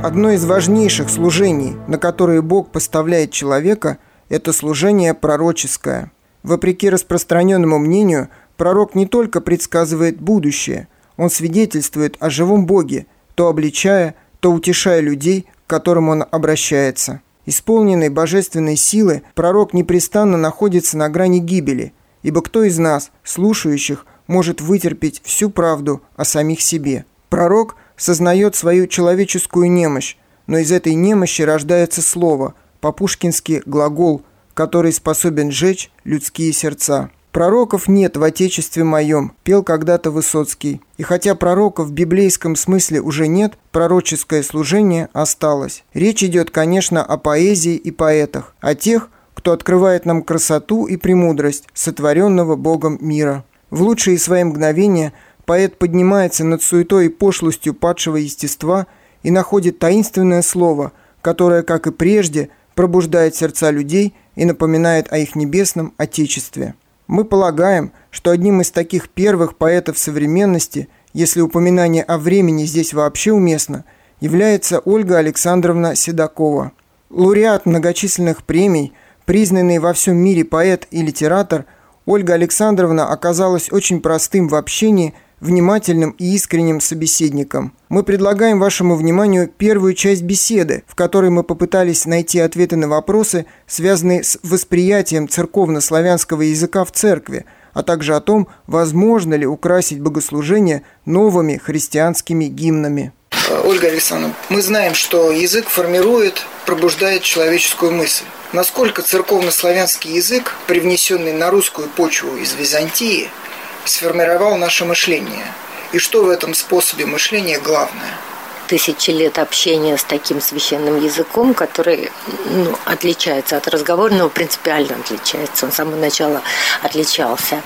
Одно из важнейших служений, на которые Бог поставляет человека, это служение пророческое. Вопреки распространенному мнению, пророк не только предсказывает будущее, он свидетельствует о живом Боге, то обличая, то утешая людей, к которым он обращается. Исполненный божественной силы, пророк непрестанно находится на грани гибели, ибо кто из нас, слушающих, может вытерпеть всю правду о самих себе? Пророк сознает свою человеческую немощь, но из этой немощи рождается слово, по-пушкински глагол, который способен сжечь людские сердца. «Пророков нет в Отечестве моем», пел когда-то Высоцкий. И хотя пророков в библейском смысле уже нет, пророческое служение осталось. Речь идет, конечно, о поэзии и поэтах, о тех, кто открывает нам красоту и премудрость сотворенного Богом мира. В лучшие свои мгновения поэт поднимается над суетой и пошлостью падшего естества и находит таинственное слово, которое, как и прежде, пробуждает сердца людей и напоминает о их небесном Отечестве. Мы полагаем, что одним из таких первых поэтов современности, если упоминание о времени здесь вообще уместно, является Ольга Александровна Седокова. Лауреат многочисленных премий, признанный во всем мире поэт и литератор, Ольга Александровна оказалась очень простым в общении, внимательным и искренним собеседником. Мы предлагаем вашему вниманию первую часть беседы, в которой мы попытались найти ответы на вопросы, связанные с восприятием церковно-славянского языка в церкви, а также о том, возможно ли украсить богослужение новыми христианскими гимнами. Ольга Александровна, мы знаем, что язык формирует, пробуждает человеческую мысль. Насколько церковно-славянский язык, привнесенный на русскую почву из Византии, сформировал наше мышление? И что в этом способе мышления главное? Тысячи лет общения с таким священным языком, который отличается от разговорного, принципиально отличается. Он с самого начала отличался.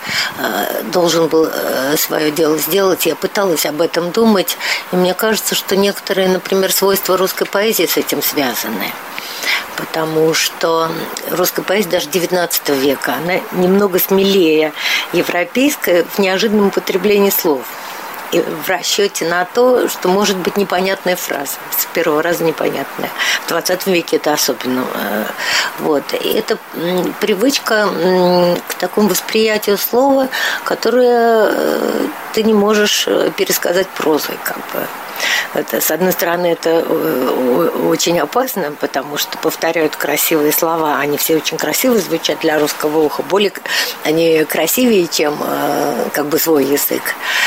Должен был свое дело сделать. Я пыталась об этом думать. И мне кажется, что некоторые, например, свойства русской поэзии с этим связаны. Потому что русская поэзия даже XIX века, она немного смелее европейская в неожиданном употреблении слов. И в расчете на то, что может быть непонятная фраза, с первого раза непонятная. В 20 веке это особенно. Вот. И это привычка к такому восприятию слова, которое ты не можешь пересказать прозой, как бы. Это, с одной стороны, это очень опасно, потому что повторяют красивые слова. Они все очень красиво звучат для русского уха. Более они красивее, чем как бы свой язык.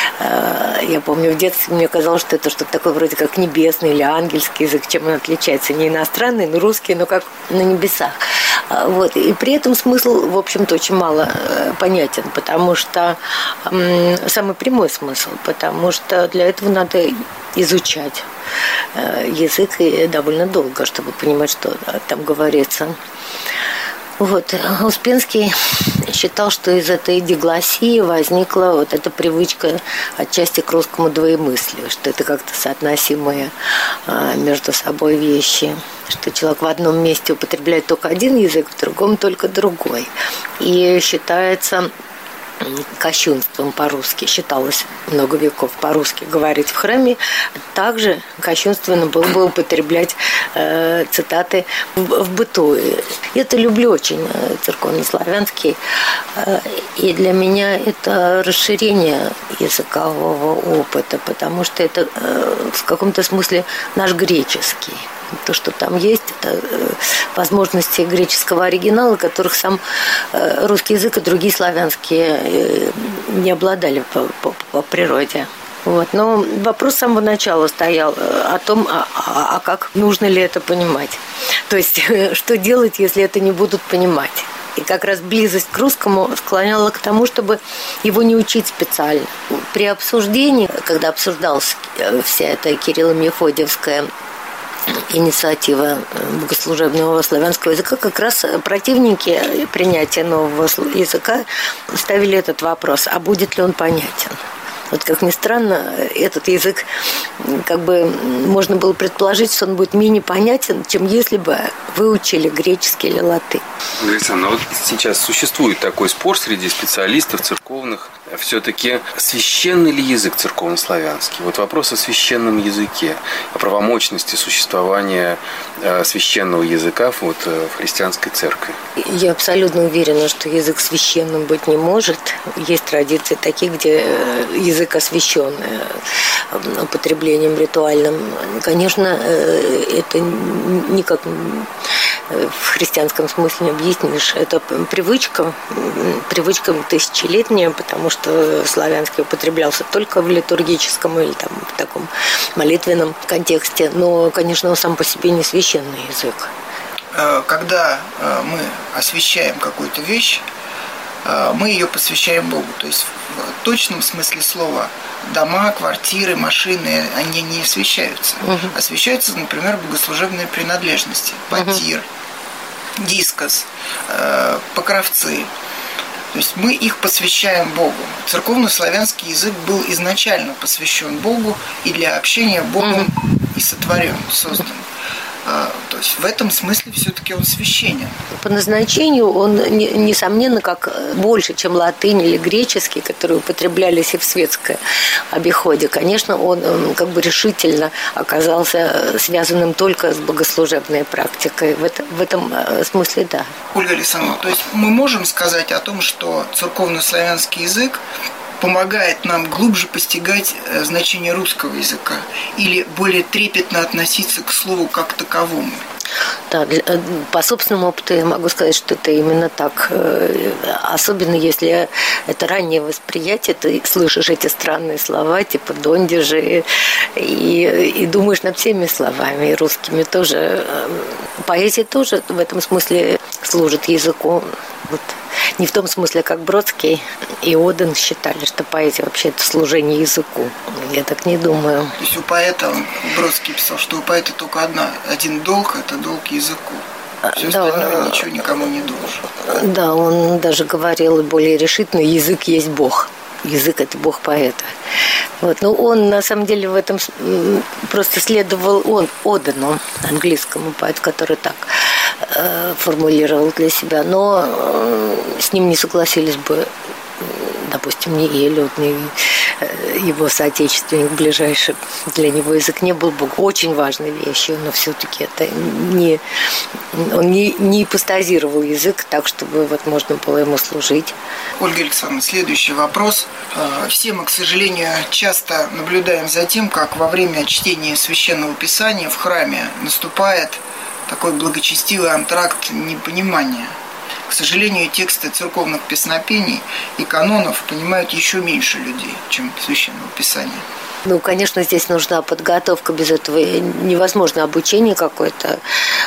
Я помню, в детстве мне казалось, что это что-то такое вроде как небесный или ангельский язык, чем он отличается. Не иностранный, но русский, но как на небесах. Вот. И при этом смысл, в общем-то, очень мало понятен, потому что самый прямой смысл, потому что для этого надо изучать язык и довольно долго, чтобы понимать, что там говорится. Вот. Успенский считал, что из этой диглоссии возникла вот эта привычка отчасти к русскому двоемыслию, что это как-то соотносимые между собой вещи, что человек в одном месте употребляет только один язык, в другом только другой. И считается кощунством по-русски, считалось много веков по-русски говорить в храме, также кощунственно было бы употреблять цитаты в быту. Я-то люблю очень церковнославянский, и для меня это расширение языкового опыта, потому что это в каком-то смысле наш греческий. То, что там есть, это возможности греческого оригинала, которых сам русский язык и другие славянские не обладали по природе. Вот. Но вопрос с самого начала стоял о том, а как нужно ли это понимать. То есть, что делать, если это не будут понимать. И как раз близость к русскому склоняла к тому, чтобы его не учить специально. При обсуждении, когда обсуждалась вся эта Кирилло-Мефодиевская инициатива богослужебного славянского языка, как раз противники принятия нового языка ставили этот вопрос, а будет ли он понятен. Вот как ни странно, этот язык, как бы можно было предположить, что он будет менее понятен, чем если бы выучили греческий или латынь. Александр, вот сейчас существует такой спор среди специалистов церковных Все-таки священный ли язык церковнославянский? Вот вопрос о священном языке, о правомочности существования священного языка в христианской церкви. Я абсолютно уверена, что язык священным быть не может. Есть традиции такие, где язык освящен употреблением ритуальным. Конечно, это никак в христианском смысле не объяснишь. Это привычка тысячелетняя, потому что славянский употреблялся только в литургическом или там в таком молитвенном контексте. Но, конечно, он сам по себе не священный язык. Когда мы освящаем какую-то вещь, мы ее посвящаем Богу. То есть в точном смысле слова дома, квартиры, машины, они не освящаются. Освящаются, например, богослужебные принадлежности. Потир, дискос, покровцы. То есть мы их посвящаем Богу. Церковнославянский язык был изначально посвящен Богу и для общения Богом и сотворен, создан. То есть в этом смысле все-таки он священен. По назначению он, несомненно, как больше, чем латынь или греческий, которые употреблялись и в светском обиходе. Конечно, он как бы решительно оказался связанным только с богослужебной практикой. В этом смысле, да. Ольга Александровна, то есть мы можем сказать о том, что церковнославянский язык помогает нам глубже постигать значение русского языка или более трепетно относиться к слову как таковому? Да, по собственному опыту я могу сказать, что это именно так. Особенно если это раннее восприятие, ты слышишь эти странные слова, типа «дондижи», и думаешь над всеми словами, и русскими тоже. Поэзия тоже в этом смысле служит языку. Вот. Не в том смысле, как Бродский и Оден считали, что поэзия вообще это служение языку. Я так не думаю. То есть у поэта, Бродский писал, что у поэта только один долг – это долг языку. Все остальное ничего никому не должен. Да, он даже говорил более решительно: язык есть Бог. Язык – это Бог поэта. Вот. Но он, на самом деле, в этом просто следовал Одену, английскому поэту, который так формулировал для себя. Но с ним не согласились бы, допустим, ни Эллиот, ни его соотечественник ближайший. Для него язык не был бы очень важной вещью, но все-таки это он не ипостазировал язык так, чтобы вот можно было ему служить. Ольга Александровна, следующий вопрос. Все мы, к сожалению, часто наблюдаем за тем, как во время чтения Священного Писания в храме наступает такой благочестивый антракт непонимания. К сожалению, тексты церковных песнопений и канонов понимают еще меньше людей, чем Священного Писания. Ну, конечно, здесь нужна подготовка, без этого невозможно обучение какое-то,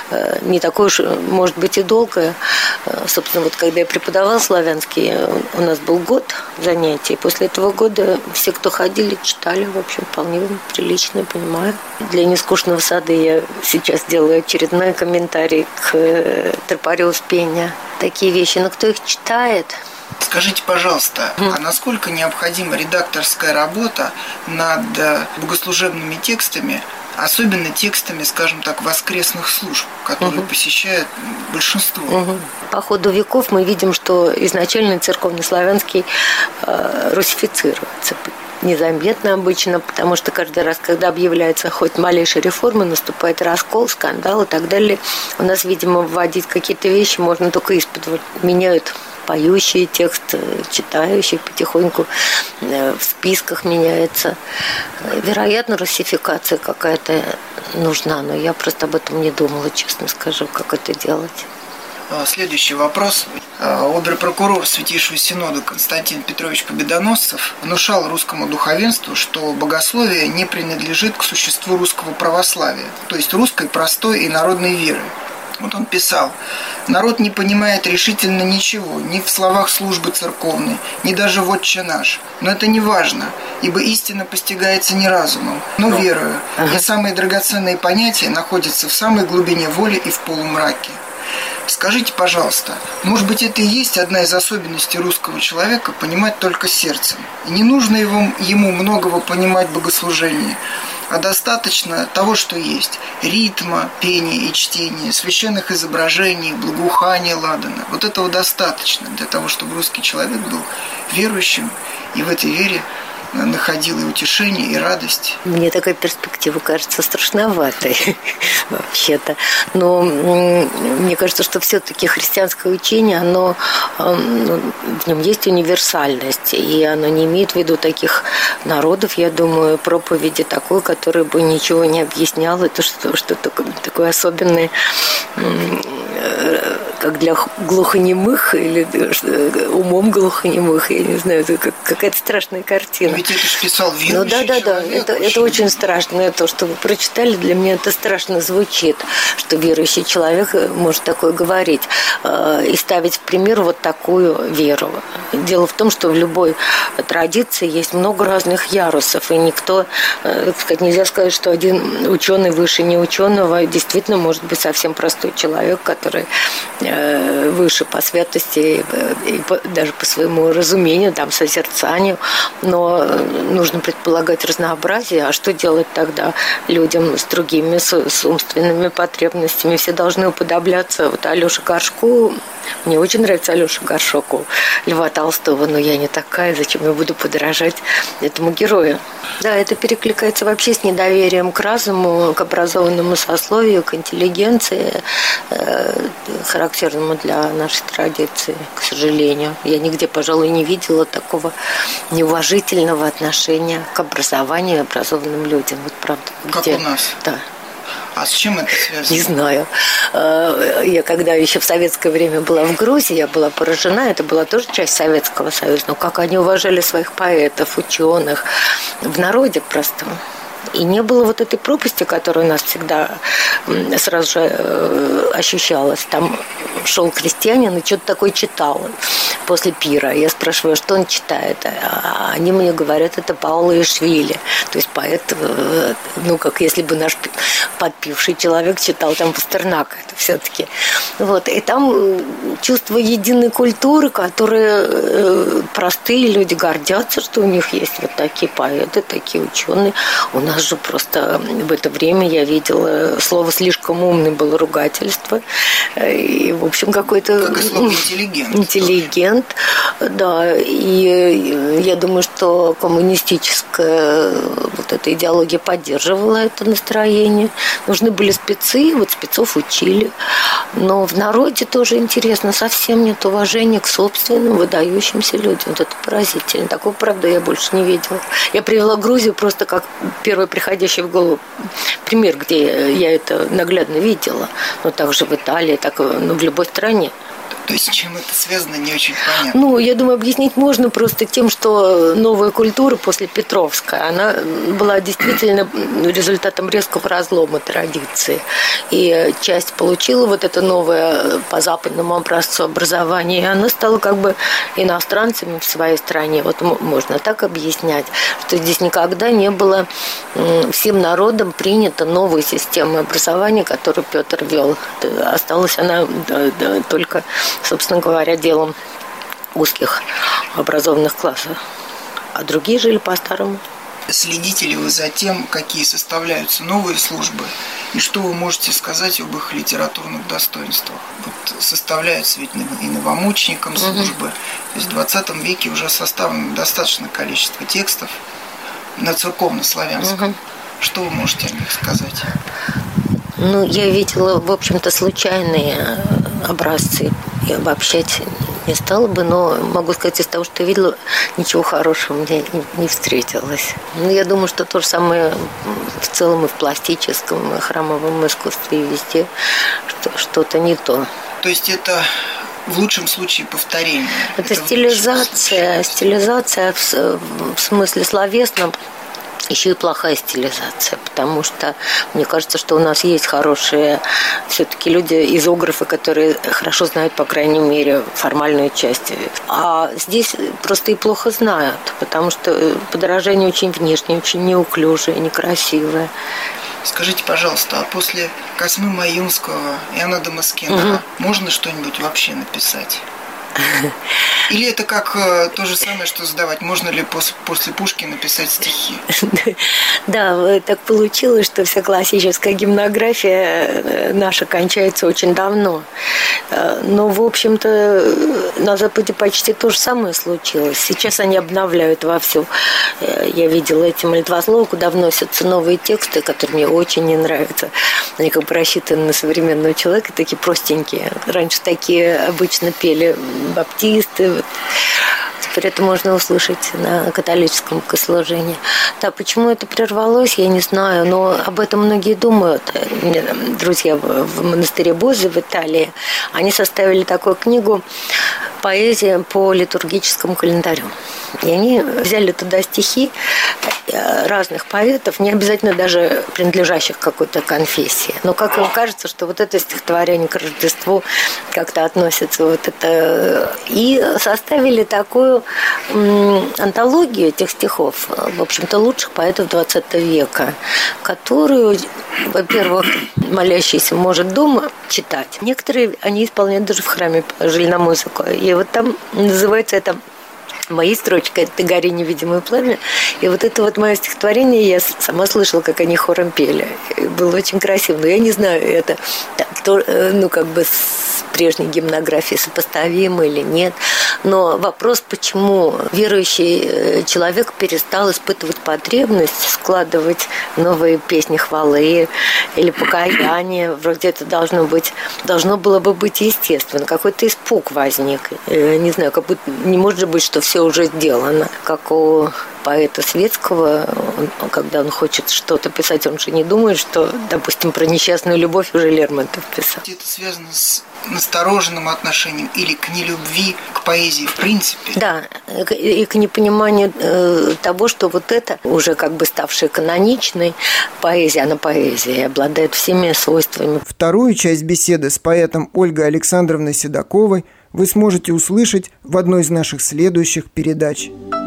не такое уж, может быть, и долгое. Собственно, вот когда я преподавала славянский, у нас был год занятий, после этого года все, кто ходили, читали, в общем, вполне прилично, понимаю. Для нескучного сада я сейчас делаю очередной комментарий к тропарю Успения. Такие вещи, но кто их читает? Скажите, пожалуйста, а насколько необходима редакторская работа над богослужебными текстами, особенно текстами, скажем так, воскресных служб, которые посещают большинство? По ходу веков мы видим, что изначально церковнославянский русифицируется. Незаметно обычно, потому что каждый раз, когда объявляется хоть малейшая реформа, наступает раскол, скандал и так далее. У нас, видимо, вводить какие-то вещи можно только исподволь. Меняют поющий текст, читающий потихоньку, в списках меняется. Вероятно, русификация какая-то нужна, но я просто об этом не думала, честно скажу, как это делать. Следующий вопрос. Обер-прокурор Святейшего Синода Константин Петрович Победоносцев внушал русскому духовенству, что богословие не принадлежит к существу русского православия, то есть русской простой и народной веры. Вот он писал: «Народ не понимает решительно ничего, ни в словах службы церковной, ни даже в «Отче наш». Но это не важно, ибо истина постигается не разумом, но верою, и самые драгоценные понятия находятся в самой глубине воли и в полумраке». Скажите, пожалуйста, может быть, это и есть одна из особенностей русского человека – понимать только сердцем. И не нужно ему многого понимать в богослужении. а достаточно того, что есть. Ритма, пения и чтения, священных изображений, благоухания ладана. Вот этого достаточно для того, чтобы русский человек был верующим и в этой вере находил и утешение, и радость. Мне такая перспектива кажется страшноватой вообще-то. Но мне кажется, что все-таки христианское учение, оно, в нем есть универсальность, и оно не имеет в виду таких народов, я думаю, проповеди такой, который бы ничего не объяснял, это что такое особенное, как для глухонемых или умом глухонемых, я не знаю, это какая-то страшная картина. Ведь это же писал верующий человек. Это очень страшно. То, что вы прочитали, для меня это страшно звучит, что верующий человек может такое говорить и ставить в пример вот такую веру. Дело в том, что в любой традиции есть много разных ярусов, и никто, так сказать, нельзя сказать, что один ученый выше неученого. Действительно, может быть совсем простой человек, который выше по святости и даже по своему разумению, там, созерцанию, но нужно предполагать разнообразие. А что делать тогда людям с другими, с умственными потребностями? Все должны уподобляться вот Алёше Горшку. Мне очень нравится Алёша Горшок у Льва Толстого, но я не такая, зачем я буду подражать этому герою? Да, это перекликается вообще с недоверием к разуму, к образованному сословию, к интеллигенции, характерному для нашей традиции, к сожалению. Я нигде, пожалуй, не видела такого неуважительного отношения к образованию и образованным людям. Вот правда. Как у нас? Да. А с чем это связано? Не знаю. Я когда еще в советское время была в Грузии, я была поражена, это была тоже часть Советского Союза, но как они уважали своих поэтов, ученых в народе простом. И не было вот этой пропасти, которая у нас всегда сразу же ощущалась. Там шел крестьянин и что-то такое читал после пира. Я спрашиваю, что он читает. А они мне говорят, это Паула Ишвили. То есть поэт, как если бы наш подпивший человек читал там Пастернака. Это все-таки. Вот. И там чувство единой культуры, которые простые люди гордятся, что у них есть вот такие поэты, такие ученые. У нас же просто в это время я видела слово «слишком умный» было ругательство. И, в общем, какой-то... Как и слово «интеллигент». Интеллигент, да. И я думаю, что коммунистическая вот эта идеология поддерживала это настроение. Нужны были спецы, вот спецов учили. Но в народе тоже интересно, совсем нет уважения к собственным выдающимся людям. Вот это поразительно. Такого, правда, я больше не видела. Я привела Грузию просто как первый приходящий в голову пример, где я это наглядно видела. Но также в Италии, так в любой стране. То есть с чем это связано, не очень понятно. Я думаю, объяснить можно просто тем, что новая культура после Петровской, она была действительно результатом резкого разлома традиции. И часть получила вот это новое по западному образцу образование, и она стала как бы иностранцами в своей стране. Вот можно так объяснять, что здесь никогда не было всем народом принята новая система образования, которую Петр вел. Осталась она только, собственно говоря, делом узких образованных классов. А другие жили по-старому. Следите ли вы за тем, какие составляются новые службы, и что вы можете сказать об их литературных достоинствах? Вот составляются ведь и новомученикам службы. То есть в 20 веке уже составлено достаточное количество текстов на церковно-славянском. Что вы можете о них сказать? Я видела, в общем-то, случайные образцы. И обобщать не стала бы, но могу сказать, из того, что я видела, ничего хорошего мне не встретилось. Я думаю, что то же самое в целом и в пластическом, и храмовом искусстве, и везде что-то не то. То есть это в лучшем случае повторение? Это стилизация в смысле словесном. Еще и плохая стилизация, потому что мне кажется, что у нас есть хорошие все-таки люди, изографы, которые хорошо знают, по крайней мере, формальную часть. А здесь просто и плохо знают, потому что подражание очень внешнее, очень неуклюжее, некрасивое. Скажите, пожалуйста, а после Космы Маюнского, Иоанна Дамаскина можно что-нибудь вообще написать? Или это как то же самое, что задавать, можно ли после Пушкина написать стихи? Да, так получилось, что вся классическая гимнография наша кончается очень давно. Но, в общем-то, на Западе почти то же самое случилось. Сейчас они обновляют вовсю. Я видела эти молитвословы, куда вносятся новые тексты, которые мне очень не нравятся. Они как бы рассчитаны на современного человека, такие простенькие. Раньше такие обычно пели баптисты. Теперь это можно услышать на католическом богослужении. Да, почему это прервалось, я не знаю, но об этом многие думают. Мне друзья в монастыре Боззи в Италии, они составили такую книгу «Поэзия по литургическому календарю». И они взяли туда стихи разных поэтов, не обязательно даже принадлежащих какой-то конфессии. Но как им кажется, что вот это стихотворение к Рождеству как-то относится вот это. И составили такую антологию этих стихов, в общем-то, лучших поэтов 20 века, которую, во-первых, молящийся может дома читать. Некоторые они исполняют даже в храме, положили на музыку. И вот там называется это «Мои строчки» — это «Ты гори, невидимое пламя». И вот это вот мое стихотворение я сама слышала, как они хором пели. И было очень красиво. Но я не знаю, это как бы с прежней гимнографией сопоставимо или нет. Но вопрос, почему верующий человек перестал испытывать потребность складывать новые песни хвалы или покаяния. Вроде это должно было бы быть естественно. Какой-то испуг возник. Не знаю, как будто не может быть, что все уже сделано. Как у поэта светского, когда он хочет что-то писать, он же не думает, что, допустим, про несчастную любовь уже Лермонтов писал. Это связано с настороженным отношением или к нелюбви к поэзии в принципе? Да, и к непониманию того, что вот это уже как бы ставшая каноничной поэзия, она поэзия, обладает всеми свойствами. Вторую часть беседы с поэтом Ольгой Александровной Седоковой вы сможете услышать в одной из наших следующих передач.